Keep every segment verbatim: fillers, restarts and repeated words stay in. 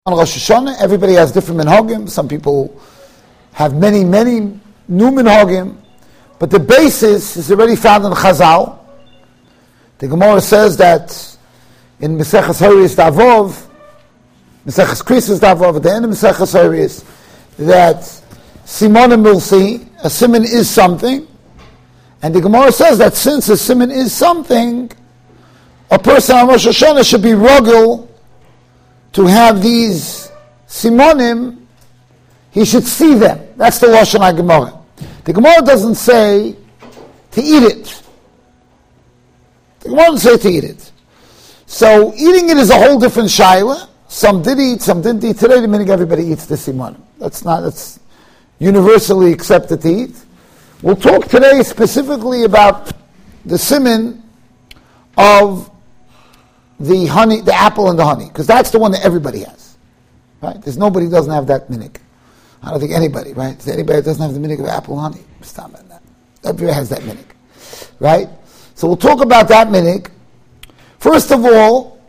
On Rosh Hashanah, everybody has different minhagim. Some people have many, many new minhagim. But the basis is already found in Chazal. The Gemara says that in Maseches Horayos Davov, Maseches Krisos Davov, at the end of Maseches Horayos, that Simonim will see, a simon is something. And the Gemara says that since a simon is something, a person on Rosh Hashanah should be rogel to have these simonim, he should see them. That's the Lashon HaGemara. The Gemara doesn't say to eat it. The Gemara doesn't say to eat it. So eating it is a whole different shaila. Some did eat, some didn't eat. Today the minhag everybody eats the simonim. That's not, that's universally accepted to eat. We'll talk today specifically about the simon of the honey, the apple and the honey, because that's the one that everybody has, right? There's nobody who doesn't have that minhag. I don't think anybody, right? Is there anybody that doesn't have the minhag of apple and honey? Stop at that. Everybody has that minhag, right? So we'll talk about that minhag. First of all,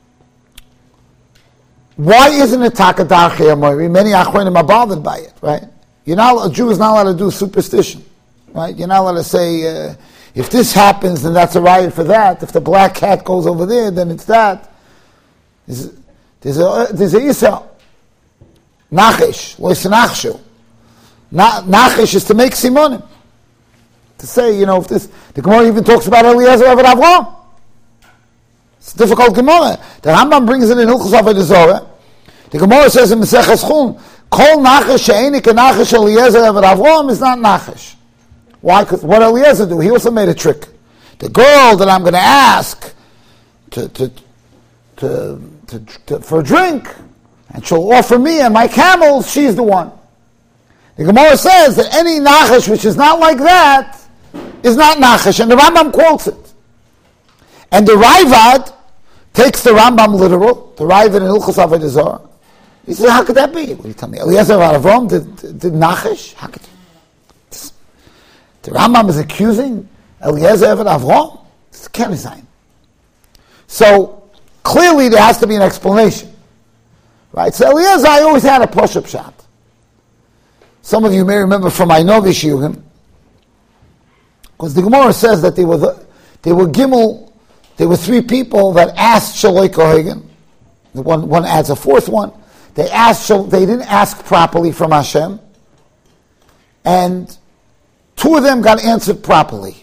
why isn't it takadar chayamori? Many achronim are bothered by it, right? You're not, a Jew is not allowed to do superstition, right? You're not allowed to say, uh, if this happens, then that's a riot for that. If the black cat goes over there, then it's that. There's, there's a there's a isa. Nachish, lo yisnachshu. Nachish is to make simonim. To say, you know, if this, the Gemara even talks about Eliezer Eved Avraham. It's a difficult Gemara. The Rambam brings it in Hilchos Avodah Zarah. The Gemara says in Maseches Chulin, Kol nachish she'eni kenachish Eliezer Eved Avraham is not nachish. Why? Because what Eliezer do? He also made a trick. The girl that I'm going to ask to, to, to, to, to, for a drink, and she'll offer me and my camels, she's the one. The Gemara says that any nachash which is not like that is not nachash, and the Rambam quotes it. And the Ravad takes the Rambam literal, the Ravad in Hilchos Avodah Zarah. He says, how could that be? What do you tell me? Eliezer of Avram did, did, did nachash? How could the Rambam is accusing Eliezer Eved Avraham? It's a Kenizayin. So, clearly there has to be an explanation. Right? So Eliezer, I always had a push-up shot. Some of you may remember from my Novish Yugim, because the Gemara says that they were the, they were Gimel, there were three people that asked Shaloi Kohagen. The one, one adds a fourth one. They asked, they didn't ask properly from Hashem, and two of them got answered properly.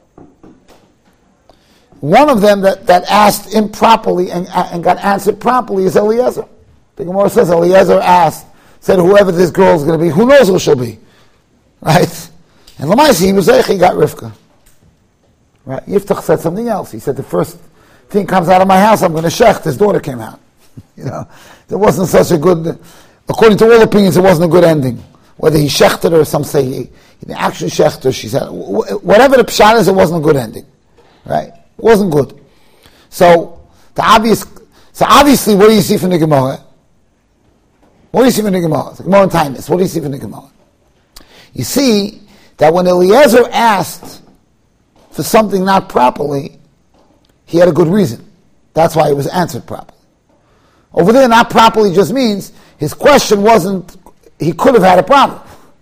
One of them that, that asked improperly and, and got answered properly is Eliezer. The Gemara says Eliezer asked, said whoever this girl is going to be, who knows who she'll be, right? And Lamaisi, he was there, he got Rivka. Right? Yiftach said something else. He said the first thing comes out of my house, I'm going to shecht. His daughter came out. You know, it wasn't such a good, according to all opinions, it wasn't a good ending. Whether he shechted her, some say he, he didn't actually shecht her, she said, whatever the pshat is, it wasn't a good ending. Right? It wasn't good. So, the obvious, so obviously, what do you see from the Gemara? What do you see from the Gemara? The Gemara in Tainus. What do you see from the Gemara? You see that when Eliezer asked for something not properly, he had a good reason. That's why it was answered properly. Over there, not properly just means his question wasn't, he could have had a problem.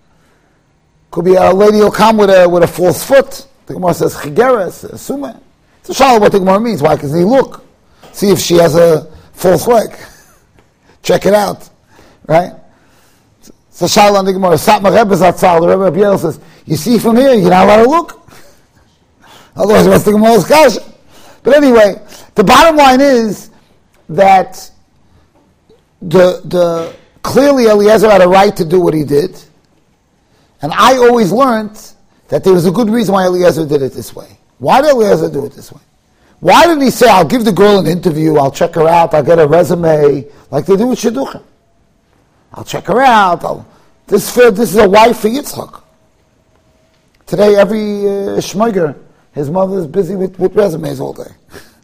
Could be a lady will come with a with a false foot. The Gemara says chigeres, suma. It's a shalom what the Gemara means. Why? Because he look, see if she has a false leg. Check it out, right? It's a shalom on the Gemara. Satmar Rebbe Zatzal, the Rebbe Abiel says, you see from here, you're not allowed to look. Otherwise, what's the Gemara's kasha? But anyway, the bottom line is that the the clearly Eliezer had a right to do what he did. And I always learned that there was a good reason why Eliezer did it this way. Why did Eliezer do it this way? Why didn't he say, I'll give the girl an interview, I'll check her out, I'll get a resume, like they do with Shidduchim. I'll check her out, I'll, this, for, this is a wife for Yitzchak. Today, every uh, shmeiger, his mother is busy with, with resumes all day.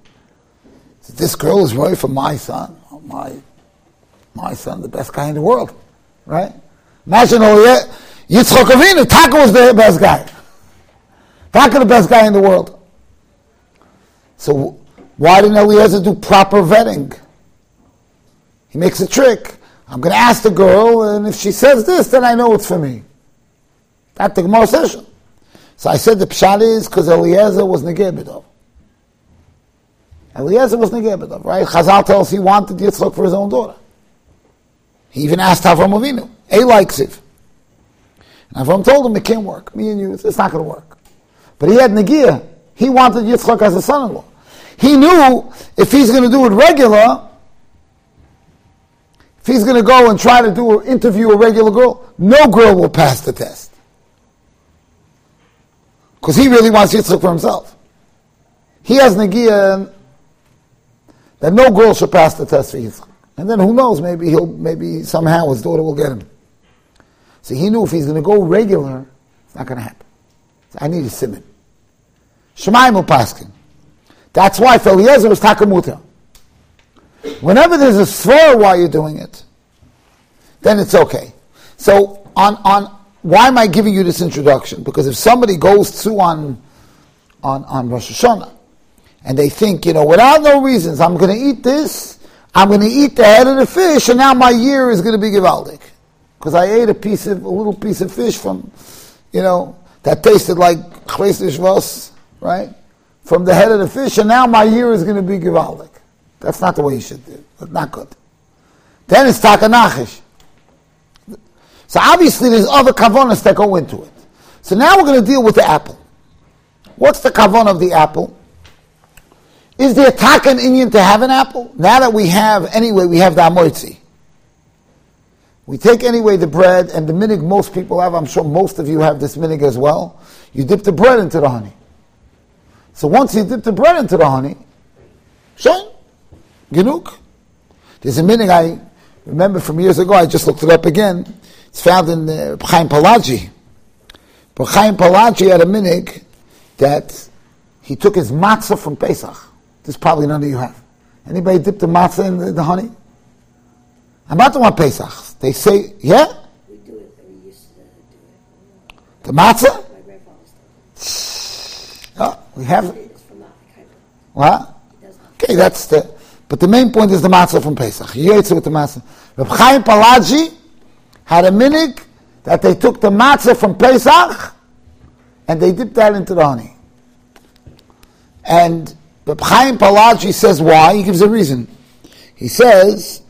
This girl is right for my son. Oh, my My son, the best guy in the world, right? Imagine Yitzchak Avinu, Taka was the best guy. Taka the best guy in the world. So why didn't Eliezer do proper vetting? He makes a trick. I'm going to ask the girl, and if she says this, then I know it's for me. That's the Gemara session. So I said the pshat is because Eliezer was negei b'dov. Eliezer was negei b'dov, right? Chazal tells us he wanted Yitzchak for his own daughter. He even asked Avram Avinu. A likes it. And Avram told him it can't work. Me and you, it's not going to work. But he had negiah. He wanted Yitzchak as a son-in-law. He knew if he's going to do it regular, if he's going to go and try to do interview a regular girl, no girl will pass the test. Because he really wants Yitzchak for himself. He has negiah that no girl should pass the test for Yitzchak. And then who knows, maybe he'll, maybe somehow his daughter will get him. So he knew if he's going to go regular, it's not going to happen. So I need a simon. Shemayim upaskin. That's why for Eliezer was takamuta. Whenever there's a svara while you're doing it, then it's okay. So on on why am I giving you this introduction? Because if somebody goes to on on on Rosh Hashanah and they think, you know, without no reasons, I'm going to eat this, I'm going to eat the head of the fish, and now my year is going to be givaldik because I ate a piece of a little piece of fish from, you know, that tasted like chleisish vas, right? From the head of the fish, and now my year is going to be givaldik. That's not the way you should do it. That's not good. Then it's takanachish. So obviously there's other kavanas that go into it. So now we're going to deal with the apple. What's the kavanah of the apple? Is there takan inyan to have an apple? Now that we have, anyway, we have the amoitzi. We take anyway the bread, and the minig most people have, I'm sure most of you have this minig as well. You dip the bread into the honey. So once you dip the bread into the honey, shine, genuk. There's a minig I remember from years ago, I just looked it up again. It's found in uh, Chaim Palaji. But Chaim Palaji had a minig that he took his matzah from Pesach. This probably none of you have. Anybody dip the matzah in the, the honey? I'm not the one Pesach. They say, yeah? We do it, we used to do it. The matzah? My grandfather's done Oh, we have it. it. It's from Africa. What? Okay, that's the, but the main point is the matzah from Pesach. You ate it with the matzah. Reb Chaim Palaji had a minig that they took the matzah from Pesach and they dipped that into the honey. And Reb Chaim Palaji says why. He gives a reason. He says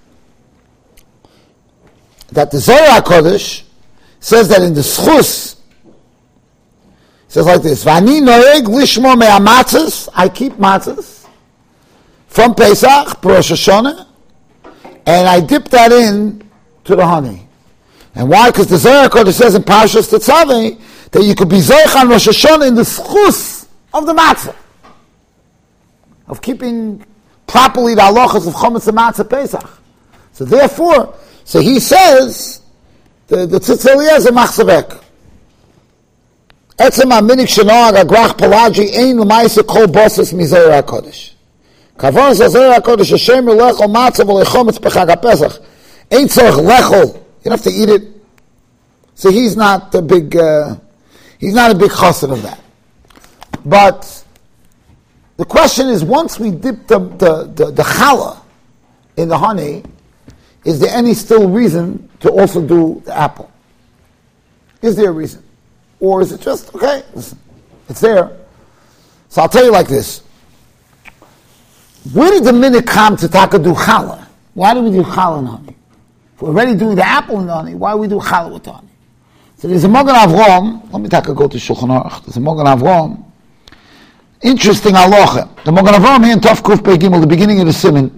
that the Zohar HaKodesh says that in the Schus, it says like this, V'ani noeg lishmo me'amatzes, I keep matzahs from Pesach, Rosh Hashanah, and I dip that in to the honey. And why? Because the Zohar HaKodesh says in Parshas Tetzaveh that you could be Zoich on Rosh Hashanah in the schus of the matzah, of keeping properly the halachas of Chometz and Matzah Pesach. So therefore, so he says, the the Tzitz Eliezer machzavek. Etzem ha'minik shenoag agrach Palaji ein l'maisa kol bosses mi Zohar HaKodesh. Kavon zeh Zohar HaKodesh Hashem lechol matzah v'lechometz b'chag HaPesach. Ein tzorich lechol. You don't have to eat it. So he's not a big, uh, he's not a big chassid of that. But the question is, once we dip the, the, the, the challah in the honey, is there any still reason to also do the apple? Is there a reason? Or is it just, okay, listen, it's there. So I'll tell you like this. Where did the minute come to taka do challah? Why do we do challah in honey? If we're already doing the apple in the honey, why do we do challah with the honey? So there's a Magen Avram, let me take a go to Shulchan Aruch. There's a Magen Avram, interesting halacha. The Magen Avram here in Tov Kuf Pei Gimel, the beginning of the Siman.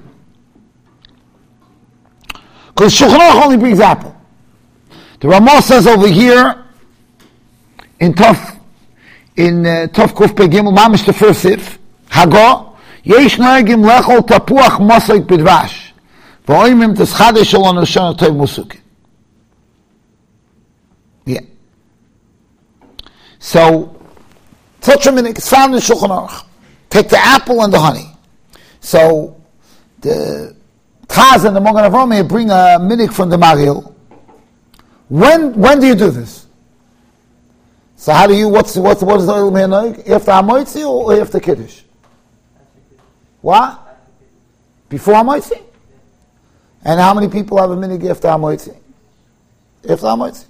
Because Shulchan Aruch only brings apple. The Ramah says over here, in Tov, in uh, Tov Kuf Pei Gimel, Mamish the first sif, Hago, Yesh noegim lechol tapuach mosoik bidvash. V'oimim teschade shalon Roshana tov musuki. Yeah. So, such a minute, it's found in Shulchan Aruch. Take the apple and the honey. So, the Chaz and the Magen Avram bring a minik from the Maril. When when do you do this? So how do you, what's, what's, what is the oil me'anoig? After Hamoitzi or after Kiddush? What? Before Hamoitzi? And how many people have a minig after Hamoitzi? After Hamoitzi?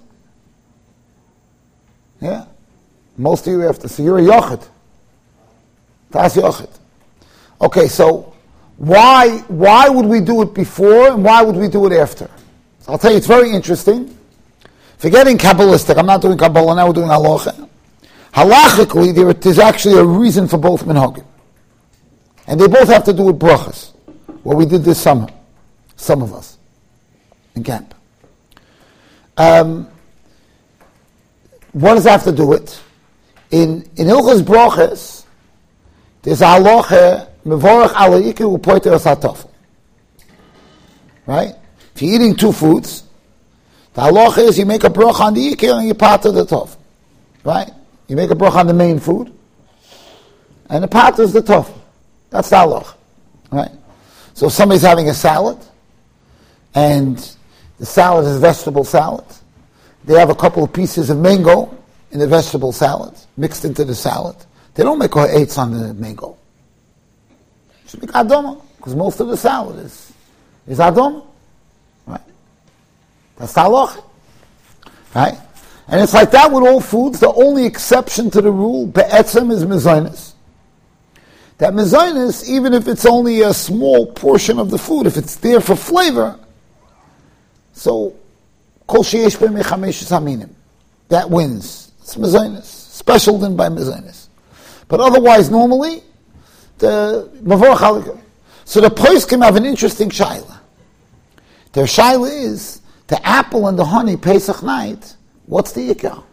Yeah? Most of you after. So you're a yochid. That's yochid. Okay, so why why would we do it before and why would we do it after? So I'll tell you, it's very interesting. Forgetting Kabbalistic, I'm not doing Kabbalah now, we're doing Halacha. Halachically, there is actually a reason for both minhagim. And they both have to do with brachas. What we did this summer. Some of us. In camp. Um, what does that have to do with? In in Hilchos Brachas, there's a halacha, mevorach ala ikir u'poiter as hatafel. Right? If you're eating two foods, the halacha is you make a bracha on the ikir and you pater the tofel. Right? You make a bracha on the main food, and the pater is the tofel. That's the halacha. Right? So if somebody's having a salad, and the salad is vegetable salad, they have a couple of pieces of mango in the vegetable salad, mixed into the salad. They don't make eitz on the mango. Just make adoma, because most of the salad is, is adoma. Right? That's the halacha. Right? And it's like that with all foods. The only exception to the rule, be'etzem, is mezainis. That mezainis, even if it's only a small portion of the food, if it's there for flavor, so kol sheyesh b'hem mechamesh haminim, that wins. It's mezainis, special din by mezainis. But otherwise, normally, the mavorach halakha. So the poskim have an interesting shaila. Their shaila is the apple and the honey Pesach night. What's the ikar?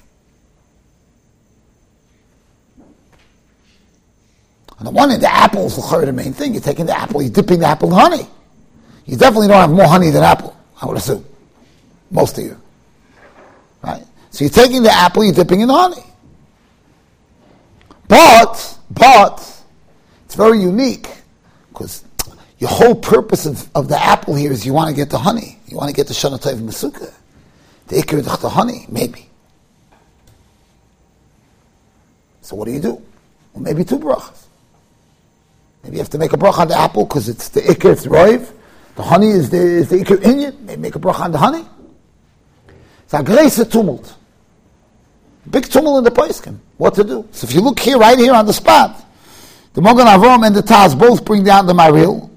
On the one hand, the apple is the main thing. You're taking the apple, you're dipping the apple in honey. You definitely don't have more honey than apple, I would assume. Most of you. Right? So you're taking the apple, you're dipping in the honey. But, but, it's very unique, because your whole purpose of, of the apple here is you want to get the honey. You want to get the Shana Tov Mesukah. The ikar is the honey, maybe. So what do you do? Well, maybe two brachas. Maybe you have to make a bracha on the apple because it's the ikar, it's roiv. The honey is the, is the ikar inyan. Maybe make a bracha on the honey. It's a great tumult. Big tumult in the poskim. What to do? So if you look here, right here on the spot, the Mogan Avram and the Taz both bring down the Maril.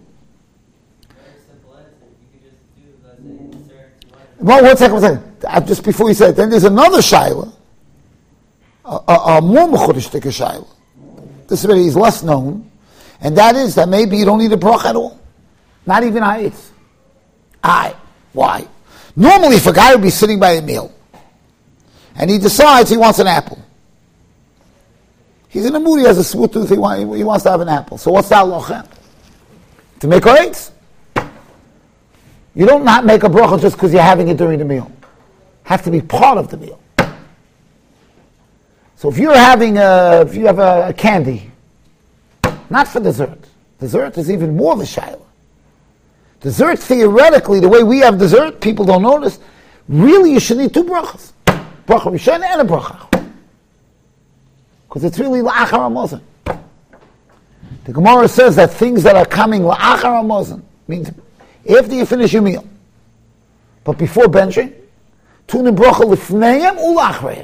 Well, one second, one second. Just before you say it, then there's another shaila, a, a, a more mechudishtik shaila. This is is less known, and that is that maybe you don't need a bracha at all, not even ha'etz. Aye, why? Normally, if a guy would be sitting by a meal, and he decides he wants an apple, he's in a mood. He has a smooth tooth. He, want, he wants to have an apple. So what's the halacha? To make ha'etz? You don't not make a bracha just because you're having it during the meal. Have to be part of the meal. So if you're having a, if you have a, a candy, not for dessert. Dessert is even more of a shayla. Dessert, theoretically, the way we have dessert, people don't notice. Really, you should need two brachas. Bracha Rishona and a bracha. Because it's really la'achar hamazon. The Gemara says that things that are coming la'achar hamazon means after you finish your meal, but before benching, tunim bracha lifneihem ulachreim.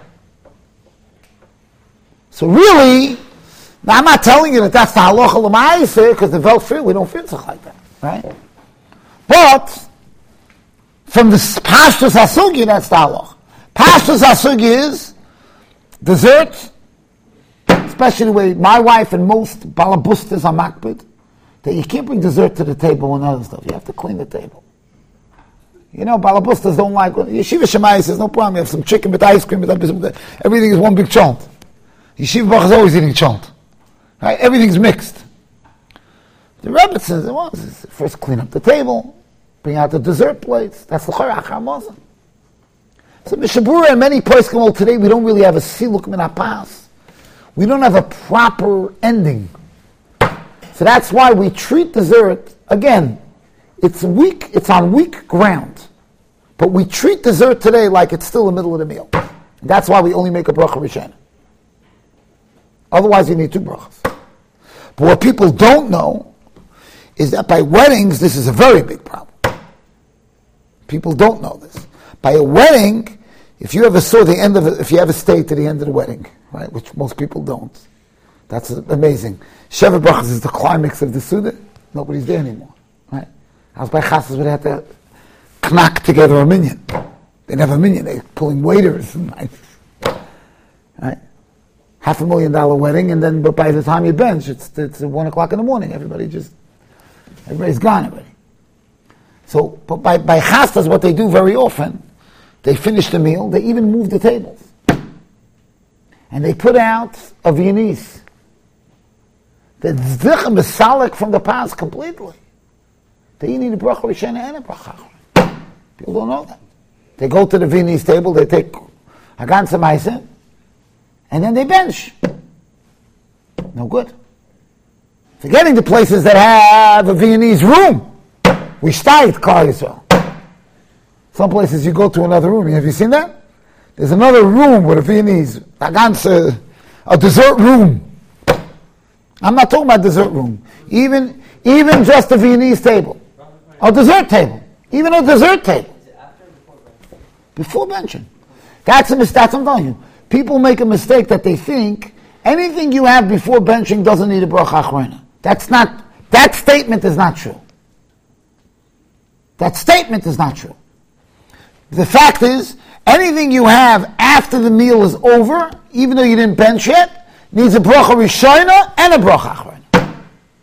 So really, now I'm not telling you that that's the halacha l'ma'aseh because the Welt fear we don't feel stuff like that, right? But from the pashtus hasugi, that's the halacha. Pashtus hasugi is dessert, especially the way my wife and most balabustas are makbid. That you can't bring dessert to the table and other stuff. You have to clean the table. You know, balabustas don't like... Yeshiva Shemai says, no problem, you have some chicken with ice cream, with everything is one big chont. Yeshiva Bach is always eating chont. Right? Everything's mixed. The Rebbe says, well, first clean up the table, bring out the dessert plates. That's the Chorach HaMazon. So Mishabura and many places come today, we don't really have a siluk min hapas. We don't have a proper ending. So that's why we treat dessert, again, it's weak, it's on weak ground. But we treat dessert today like it's still the middle of the meal. And that's why we only make a bracha rishena. Otherwise you need two brachas. But what people don't know is that by weddings, this is a very big problem. People don't know this. By a wedding, if you ever saw the end of it, if you ever stayed to the end of the wedding, right, which most people don't, that's amazing. Sheva Brachas is the climax of the Suda. Nobody's there anymore, right? I was by Chassidus where they had to knack together a minyan. They didn't have a minyan. They're pulling waiters, right? Half a million dollar wedding, and then but by the time you bench, it's it's one o'clock in the morning. Everybody just everybody's gone already. So, but by by Chastas, what they do very often, they finish the meal. They even move the tables, and they put out a Viennese. The tzvich mesalik from the past completely. They need a bracha rishena and a bracha achron. People don't know that. They go to the Viennese table. They take a ganze meise. And then they bench. No good. Forgetting the places that have a Viennese room. We stayed, Klal Yisrael. Some places you go to another room. Have you seen that? There's another room with a Viennese, a ganze, a dessert room. I'm not talking about dessert room. Even, even just a Viennese table. A dessert table. Even a dessert table. Before benching. That's a mistake. That's what I'm telling you. People make a mistake that they think anything you have before benching doesn't need a bracha achrona. That's not, that statement is not true. That statement is not true. The fact is, anything you have after the meal is over, even though you didn't bench yet, needs a bracha rishona and a bracha achrona.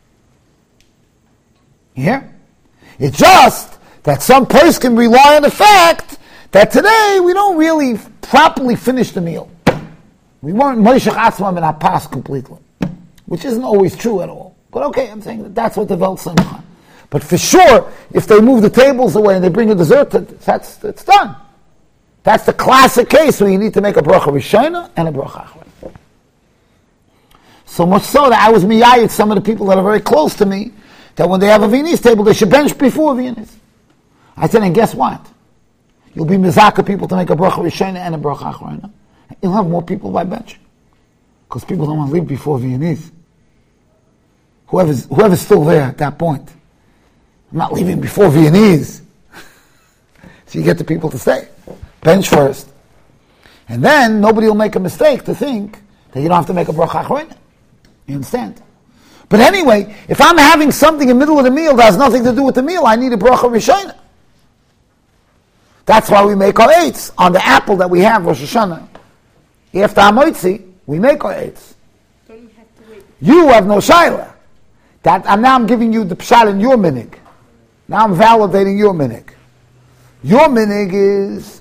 You hear? It's just that some place can rely on the fact that today we don't really properly finish the meal. We weren't Moishech Atzmam in our past completely, which isn't always true at all. But okay, I'm saying that that's what the Welt Simcha. But for sure, if they move the tables away and they bring a dessert, that's it's done. That's the classic case where you need to make a bracha rishona and a bracha achron. So much so that I was miyayit some of the people that are very close to me that when they have a Viennese table, they should bench before Viennese. I said, and guess what? You'll be mizaka people to make a bracha rishona and a bracha achrona. You'll have more people by bench. Because people don't want to leave before Viennese. Whoever's, whoever's still there at that point. I'm not leaving before Viennese. So you get the people to stay. Bench first. And then nobody will make a mistake to think that you don't have to make a bracha achrona. You understand? But anyway, if I'm having something in the middle of the meal that has nothing to do with the meal, I need a bracha rishona. That's why we make our eights on the apple that we have, Rosh Hashanah. After Hamoitzi, we make our eights. Don't you have to wait? You have no shaila. That and now I'm giving you the pshal in your minig. Now I'm validating your minig. Your minig is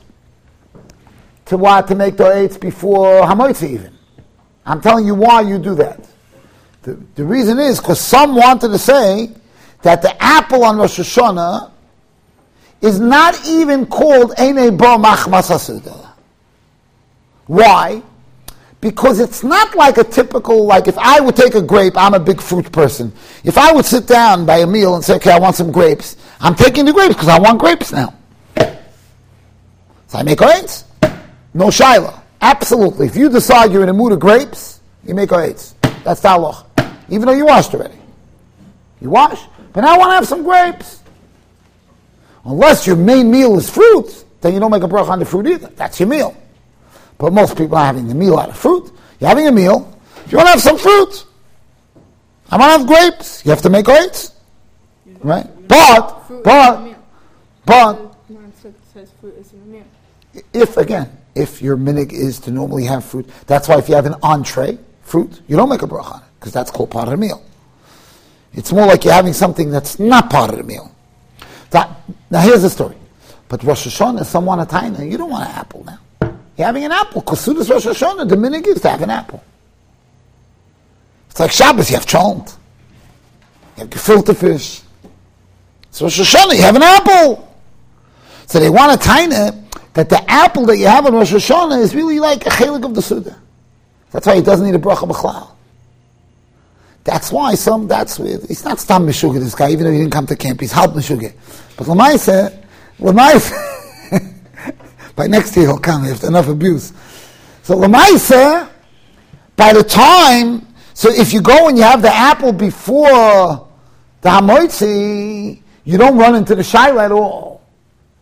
to what to make the eights before Hamoitzi even. I'm telling you why you do that. The, the reason is because some wanted to say that the apple on Rosh Hashanah is not even called Einei Bo Machmas HaSuda. Why? Because it's not like a typical, like if I would take a grape, I'm a big fruit person. If I would sit down by a meal and say, okay, I want some grapes, I'm taking the grapes because I want grapes now. So I make eights. No shaila. Absolutely. If you decide you're in a mood of grapes, you make eights. That's the halacha. Even though you washed already. You wash, but now I want to have some grapes. Unless your main meal is fruit, then you don't make a bracha on the fruit either. That's your meal. But most people are having the meal out of fruit. You're having a meal. If you want to have some fruit, I want to have grapes. You have to make eights. Right? But, but, but, if, again, if your minig is to normally have fruit, that's why if you have an entree, fruit, you don't make a bracha on it, because that's called part of the meal. It's more like you're having something that's not part of the meal. That, now here's the story. But Rosh Hashanah, someone a taina, you don't want an apple now. You're having an apple. Because soon as Rosh Hashanah, the minig is to have an apple. It's like Shabbos, you have cholent. You have gefilte fish. It's Rosh Hashanah, you have an apple. So they want a taina that the apple that you have on Rosh Hashanah is really like a chelik of the Suda. That's why he doesn't need a bracha b'chlal. That's why some, that's weird. He's not stam meshuggah, this guy, even though he didn't come to camp, he's halb meshuggah. But Lamaisa, Lamaisa, by next year he'll come after enough abuse. So Lamaisa, by the time, so if you go and you have the apple before the Hamoitzi, you don't run into the shaila at all.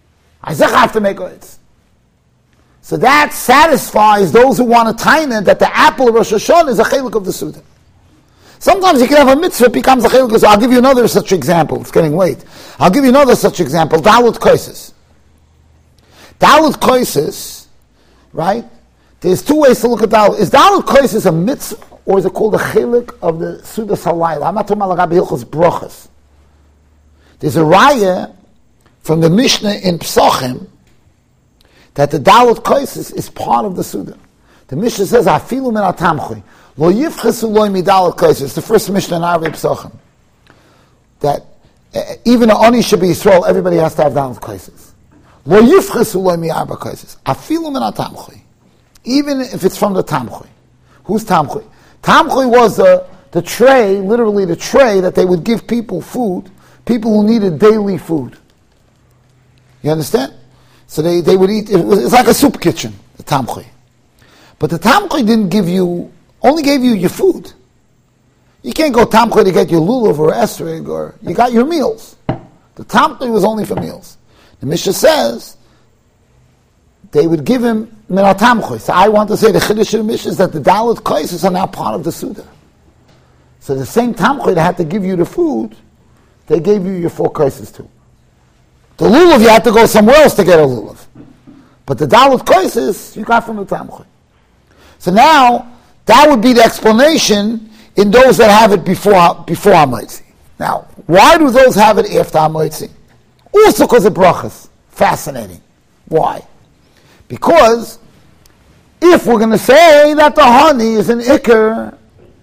I have to make oitz. So that satisfies those who want to taina that the apple of Rosh Hashanah is a chelik of the Suda. Sometimes you can have a mitzvah, it becomes a chelik. So I'll give you another such example. It's getting late. I'll give you another such example. Dalut Koises. Dalut Koises, right? There's two ways to look at Dalut. Is Dalut Koises a mitzvah, or is it called a chelik of the Suda Salayla? I'm not talking about Rabbi Hilchos Brochas. There's a raya from the Mishnah in Psachim that the Dalut Koises is part of the Suda. The Mishnah says, "Afilu min atamchui lo yifchesu loy mi Dalut Koises." It's the first Mishnah in Arvei Psachim. That uh, even an oni should be Yisrael, everybody has to have Dalut Koises. Lo yifchesu loy mi arba Koises. Afilu min atamchui, even if it's from the Tamchui. Who's Tamchui? Tamchui was the the tray, literally the tray that they would give people food, people who needed daily food. You understand? So they, they would eat, it was, it's like a soup kitchen, the Tamchui. But the Tamchui didn't give you, only gave you your food. You can't go Tamchui to get your lulav or esrog, or you got your meals. The Tamchui was only for meals. The Mishnah says, they would give him min Tamchui. So I want to say the Chiddush of the Mishnah is that the Dalut Koises are now part of the Suda. So the same Tamchui that had to give you the food, they gave you your four Koises too. The lulav, you had to go somewhere else to get a lulav. But the Dalut Koises, you got from the Tamchui. So now, that would be the explanation in those that have it before before HaMoitzi. Now, why do those have it after HaMoitzi? Also because of brachas. Fascinating. Why? Because if we're going to say that the honey is an ikr,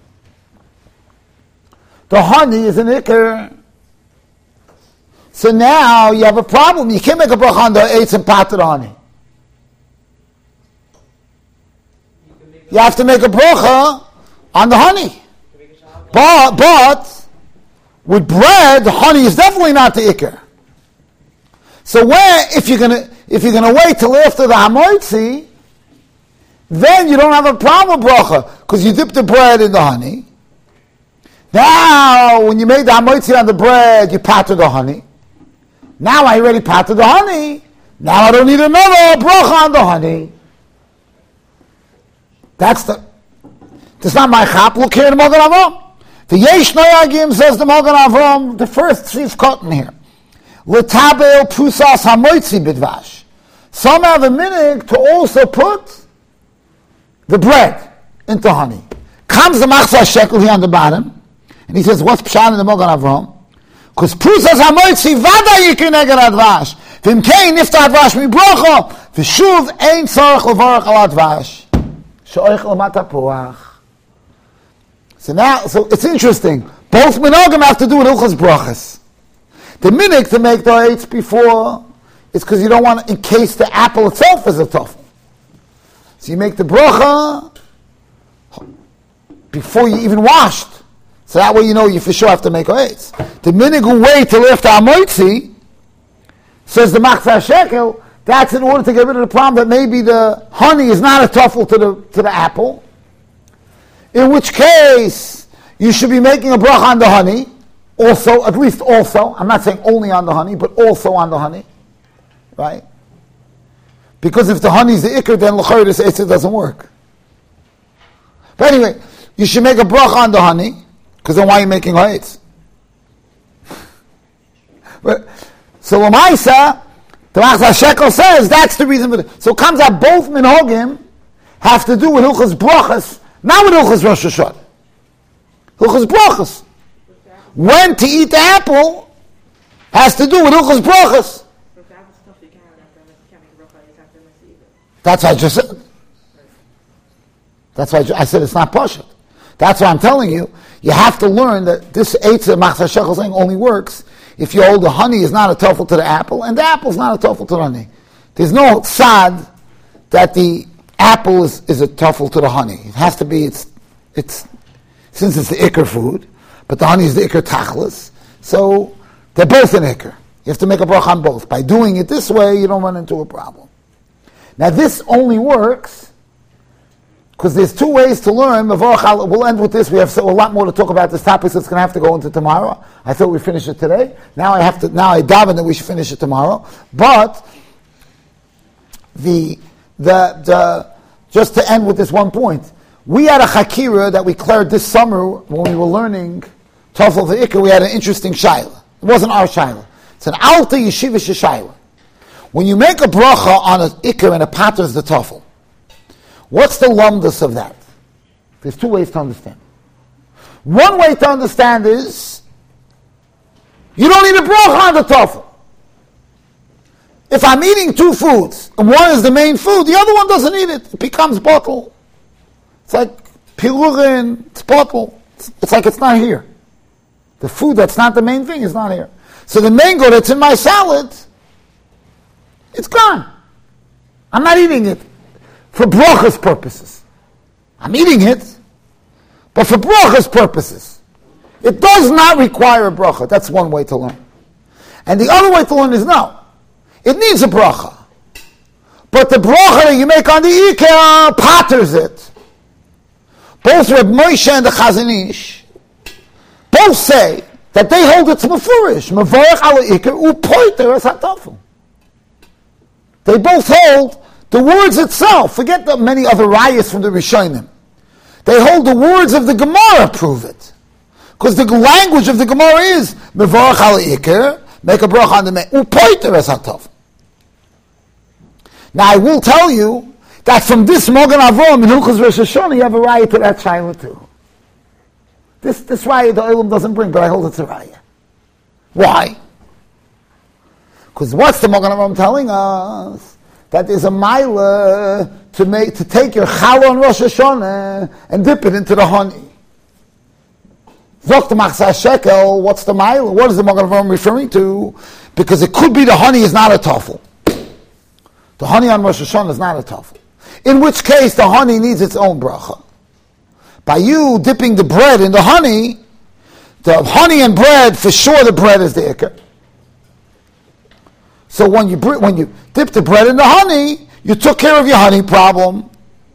the honey is an ikr, so now you have a problem. You can't make a bracha on the eitz and pat honey. You have to make a bracha on the honey. But, but with bread, honey is definitely not the ikr. So where, if you're gonna if you're gonna wait till after the hamoitzi, then you don't have a problem with bracha because you dip the bread in the honey. Now, when you made the hamoitzi on the bread, you patted the honey. Now I already patted the honey. Now I don't need another bracha on the honey. That's the. That's not my chap. Look here in the Magen Avraham. The Yesh Noyagim says the Magen Avraham. The first chief cotton here. L'tabel pusas hamoitzi bidvash. Some have a minhag to also put the bread into honey. Comes the machzah shekel here on the bottom, and he says, "What's pshat in the Magen Avraham?" Because pusas hamoitzi vada yikin eger advash. V'im kein nifta advash mi brocha. V'shuv ein tzarich levarach al advash. Shoich l'mat hapoach. So now, so it's interesting. Both minhagim have to do with hilchos brachas. The minhag to make the eitz before is because you don't want to encase the apple itself as a tofu. So you make the bracha before you even washed. So that way you know you for sure have to make eitz. The minhag who wait till after hamoitzi, says the machzah shekel, that's in order to get rid of the problem that maybe the honey is not a tofu to the to the apple. In which case you should be making a bracha on the honey. Also, at least also, I'm not saying only on the honey, but also on the honey, right? Because if the honey is the ikr, then l'chayr this eitzah doesn't work. But anyway, you should make a bracha on the honey, because then why are you making ha'etz? So l'maisa, the Machzah Shekel says that's the reason for it. So it comes out both minhagim have to do with hilchos brachas, not with hilchos Rosh Hashanah. Hilchos brachas. When to eat the apple has to do with hilchos brachas. That's what I just said. That's why I said it's not pashut. That's why I'm telling you. You have to learn that this eitzah Machzah Shekel thing only works if you hold the honey is not a tofu to the apple, and the apple is not a tofu to the honey. There's no sad that the apple is, is a tofu to the honey. It has to be, it's, it's since it's the ikr food, but the honey is the ikr tachlis, so they're both an ikr. You have to make a bracha on both. By doing it this way, you don't run into a problem. Now this only works because there's two ways to learn. We'll end with this. We have a lot more to talk about this topic, so it's going to have to go into tomorrow. I thought we'd finish it today. Now I have to. Now I daven that we should finish it tomorrow. But the, the, the, just to end with this one point, we had a chakira that we cleared this summer when we were learning Tafel V'Ikr. We had an interesting shaila. It wasn't our shaila. It's an alta yeshiva shaila. When you make a bracha on an ikr and a pater is the Tafel, what's the lumdus of that? There's two ways to understand. One way to understand is you don't need a bracha on the Tafel. If I'm eating two foods, and one is the main food, the other one doesn't eat it. It becomes bottle. It's like pilurin, it's bottle. It's, it's like it's not here. The food that's not the main thing is not here. So the mango that's in my salad, it's gone. I'm not eating it for brachas purposes. I'm eating it, but for brachas purposes. It does not require a bracha. That's one way to learn. And the other way to learn is no. It needs a bracha. But the bracha that you make on the ikar paters it. Both Reb Moshe and the Chazon Ish both say that they hold it's mefurish. Mevarech ala ikar upoiter es hatafel. They both hold the words itself. Forget the many other rayas from the Rishonim. They hold the words of the Gemara prove it. Because the language of the Gemara is mevarech ala ikar, make a bracha on the me upoiter es hatafel. Now I will tell you that from this Mogan Avram in Hilchos Rosh Hashanah you have a raya to that shaila too. This this raya the Olam doesn't bring, but I hold it's a raya. Why? Because what's the Mogan Avram telling us? That there's a milah to make to take your challah on Rosh Hashanah and dip it into the honey. Zok the Machzah Shekel, what's the milah? What is the Mogan Avram referring to? Because it could be the honey is not a tafel. The honey on Rosh Hashanah is not a tafel. In which case, the honey needs its own bracha. By you dipping the bread in the honey, the honey and bread, for sure the bread is the ikar. So when you when you dip the bread in the honey, you took care of your honey problem.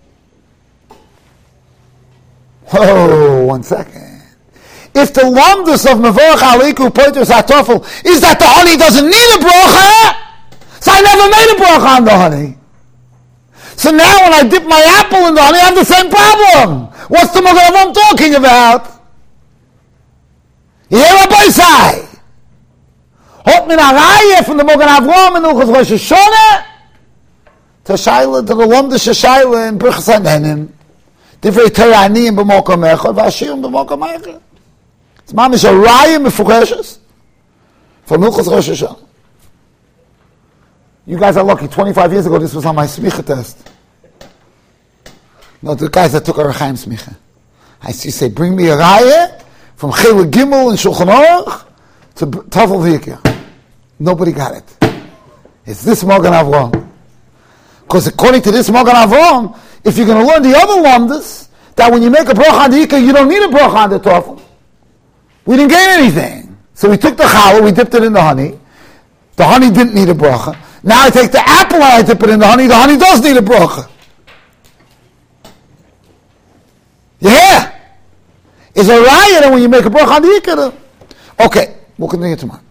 Oh, one second. If the lumdus of Mevorach Aliku Poiters HaTofel is that the honey doesn't need a bracha, so I never made a bracha on the honey. So now when I dip my apple in the honey, I have the same problem. What's the Mogan Avram talking about? You hear Rabbi Sai? Hot min arayeh from the Mogan Avram in Hilchos Rosh Hashanah to Shaila, to the Lomdish Shaila in Birchas HaNenim. Divrei Torah aniyim b'mokom echad v'ashirim b'mokom echad. It's mamish a raya mefureshes from Hilchos Rosh Hashanah. You guys are lucky. twenty-five years ago, this was on my smicha test. No, the guys that took our Chaim smicha. I see, say, bring me a raya from Chelik Gimel and Shulchan Aruch to Tafel V'Ikr. Nobody got it. It's this Mogan Avram. Because according to this Mogan Avram, if you're going to learn the other lamdas, that when you make a bracha on the Ikr, you don't need a bracha on the Tafel. We didn't gain anything. So we took the challah, we dipped it in the honey. The honey didn't need a bracha. Now I take the apple and I dip it in the honey. The honey does need a bracha. Yeah. Is a raya that when you make a bracha on the ikar. Okay, we'll continue tomorrow.